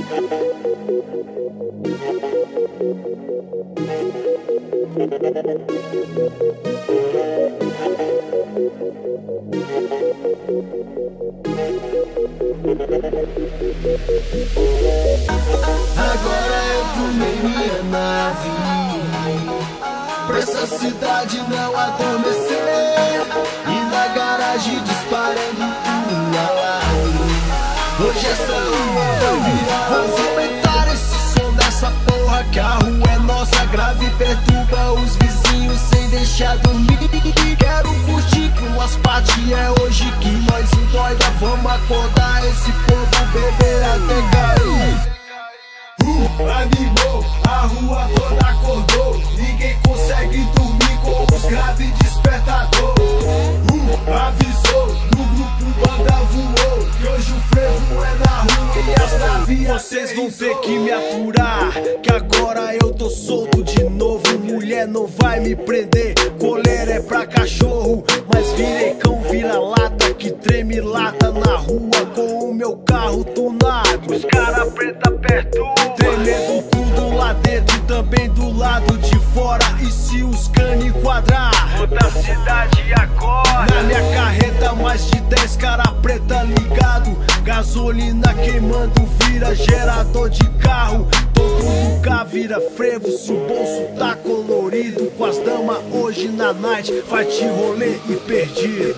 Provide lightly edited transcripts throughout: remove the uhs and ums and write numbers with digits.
Agora eu tomei minha nave pra essa cidade não adormecer, e na garagem disparando um alarme. Hoje essa rua vai virar. Vamos aumentar esse som dessa porra, que a rua é nossa, grave perturba os vizinhos sem deixar dormir. Quero curtir com as partes, é hoje que nós endoida. Vamos acordar esse povo, beber até cair. Animou, a rua toda acordou, ninguém consegue dormir com os graves despertador. Avisou, no grupo banda voou, que hoje o frevo é na rua e as navias. Vocês vão ter que me aturar, que agora eu tô solto de novo. Mulher não vai me prender, coleira é pra cachorro, mas virei cão vira-lata que treme lata na rua com o meu carro tunado. Os cara preta perto, tremendo tudo lá dentro, também do lado de fora. E se os cane quadrar, toda a cidade acorda. Na minha carreta mais de 10 cara preta ligado, gasolina queimando, vira gerador de carro. Todo lugar vira frevo, se o bolso tá colorido. Com as damas hoje na night, vai te rolê e perdi.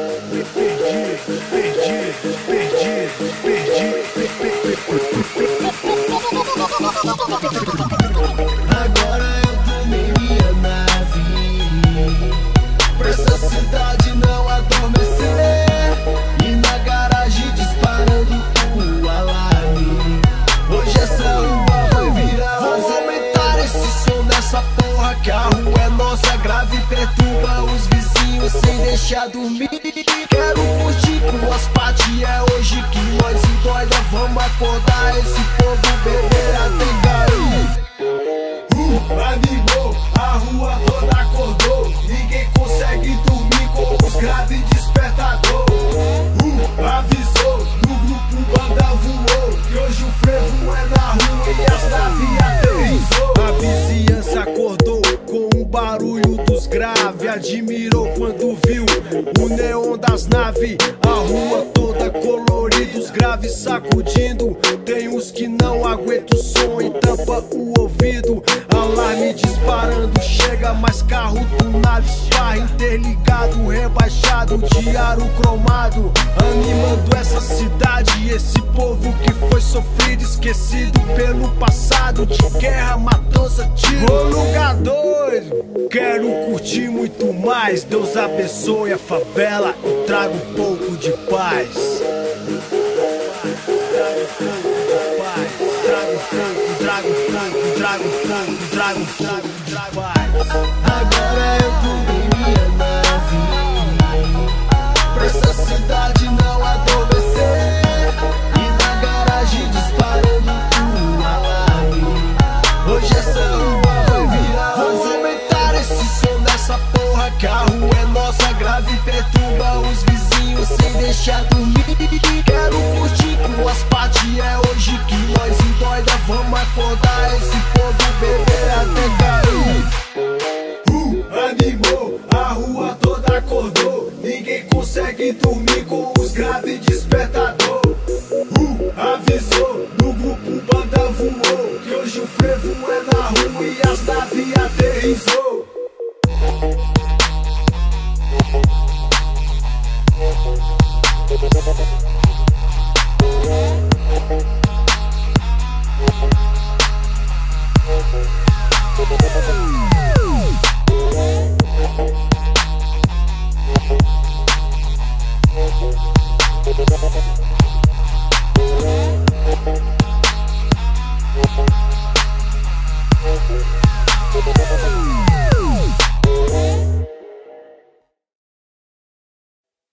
Agora eu tomei minha nave pra essa cidade não adormecer, e na garagem disparando o alarme. Hoje essa rua vai virar. Vamos aumentar esse som dessa porra, que a rua é nossa, grave perturba os vizinhos sem deixar dormir. Quero curtir com as partes, é hoje que nós endoida. Vamos acordar esse povo, beber até cair. Animou, a rua toda acordou, ninguém consegue dormir com os graves despertador. Avisou, no grupo banda voou, que hoje o frevo é na rua e as navias aterrissou. A vizinhança acordou com o barulho dos graves, admirou quando viu o neon das naves. A rua toda colorida, os graves sacudindo. Tem uns que não aguentam o som e tampa o ouvido. Alarme disparando, chega mais carro do nada, esparra interligado, rebaixado de aro cromado, animando essa cidade e esse povo que foi sofrido, esquecido pelo passado de guerra, matança, tiro. Ô lugar doido, quero curtir muito mais. Deus abençoe a favela e traga um pouco de paz. Trago paz. Agora eu tomei minha nave pra essa cidade não adormecer, e na garagem disparando um alarme. Hoje essa rua vai virar. Vamos aumentar esse som dessa porra, que a rua é nossa, grave perturba os vizinhos sem deixar dormir. Quero curtir com as partes, é hoje que nós endoida. Vamos acordar esse povo, beber até cair. Animou, a rua toda acordou, ninguém consegue dormir com os graves despertador. Avisou, no grupo banda voou, que hoje o frevo é na rua e as naves aterrissou. We'll be right back.